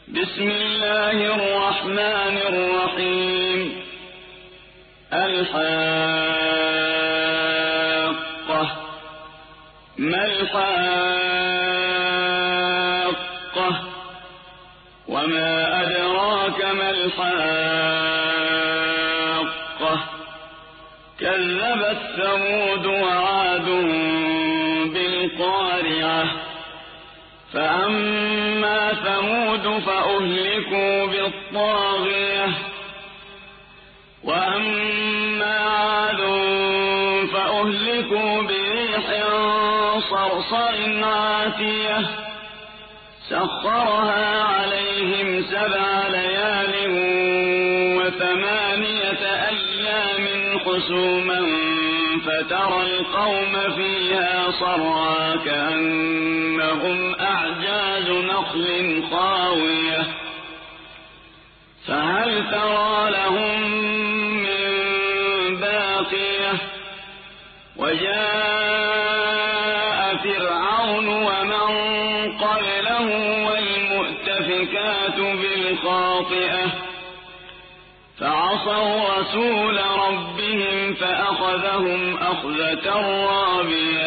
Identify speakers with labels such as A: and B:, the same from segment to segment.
A: بسم الله الرحمن الرحيم. الحاقة. ما الحاقة؟ وما أدراك ما الحاقة؟ كذبت ثمود وعاد بالقارعة. فأما ثمود فأهلكوا بالطاغية، وأما عاد فأهلكوا بريح صرصر عاتية سخرها عليهم 7 ليال و8 أيام حسوما فترى القوم فيها صرعا كأنهم أعجاز نخل خاوية فهل ترى لهم من باقية. وجاء فرعون ومن قبله والمؤتفكات بالخاطئة فعصوا رسول ربهم فأخذهم أخذة رابية.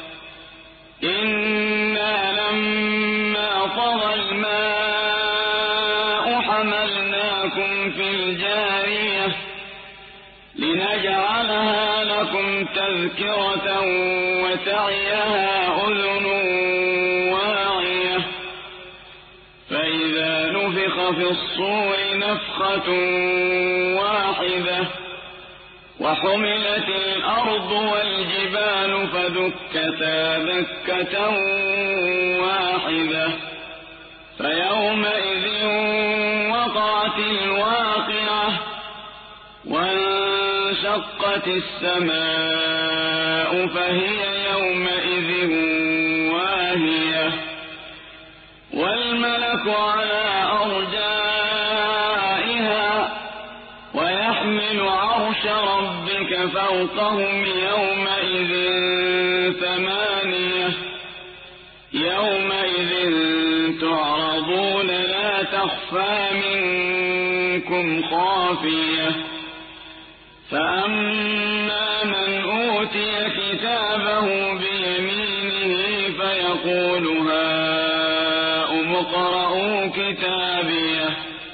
A: إنا لما طغى الماء حملناكم في الجارية لنجعلها لكم تذكرة وتعيها أذن واعية. فإذا نفخ في الصور نفخة واحدة وحملت الأرض والجبال فدكتا دكة واحدة فيومئذ وقعت الواقعة وانشقت السماء فهي يومئذ واهية والملك على أرجائها ويحمل عرش ربك فوقهم يومئذ 8 يومئذ تعرضون لا تخفى منكم خافية. فأما من أوتي كتابه بيمينه فيقول هاؤم اقرءوا كتابيه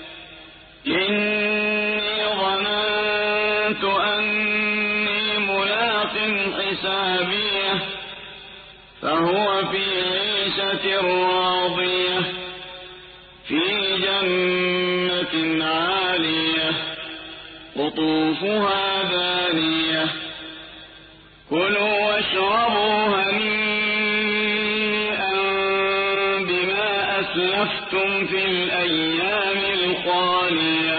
A: إني ظننت أني ملاق حسابيه فهو في عيشة راضية في جنة عالية قطوفها دانية. كلوا واشربوا هنيئا بما أسلفتم في الأيام الخالية.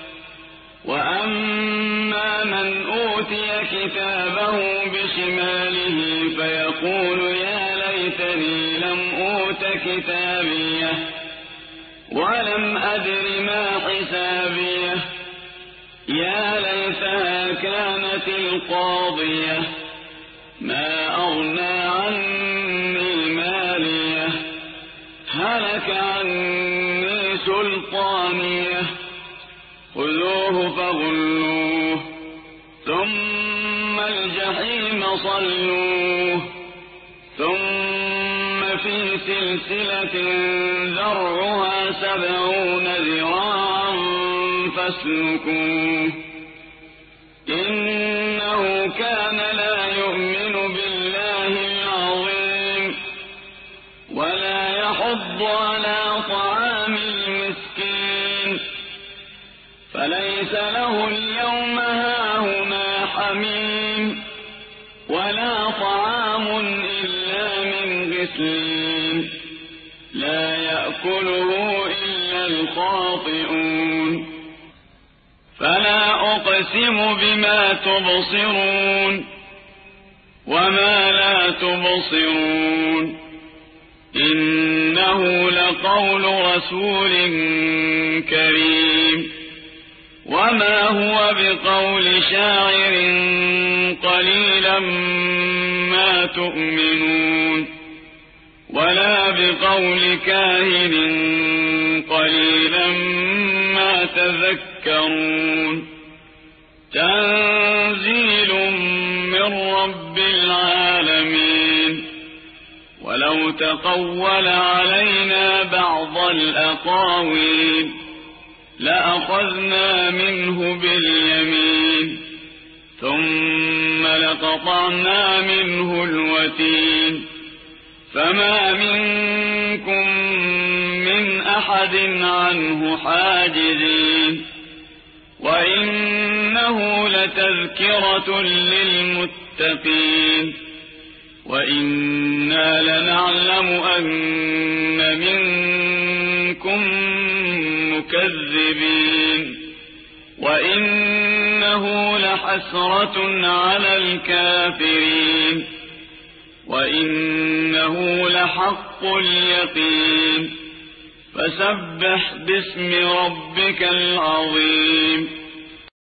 A: وأما من أوتي كتابه بشماله فيقول يا ليتني لم أوت كتابيه ولم أدر ما حسابيه يا ليتها كانت القاضية ما أغنى عني ماليه هلك عني سلطانيه خذوه فغلوه ثم الجحيم صلوه ثم في سلسلة ذرعها 70 ذراعا فاسلكوه إنه كان لا يؤمن بالله العظيم ولا يحض على طعام المسكين فليس له اليوم هاهنا حميم ولا طعام إلا من غسلين لا يأكله إلا الخاطئون. فلا أقسم بما تبصرون وما لا تبصرون إنه لقول رسول كريم وما هو بقول شاعر قليلا ما تؤمنون ولا بقول كاهن قليلا قليلا ما تذكرون تنزيل من رب العالمين ولو تقول علينا بعض الأقاويل لأخذنا منه باليمين ثم لقطعنا منه الوتين فما منكم من أحد عنه حاجزين وإنه لتذكرة للمتقين وإنا لنعلم أن منكم مكذبين وإنه لحسرة على الكافرين وإنه لحق اليقين فسبح باسم ربك العظيم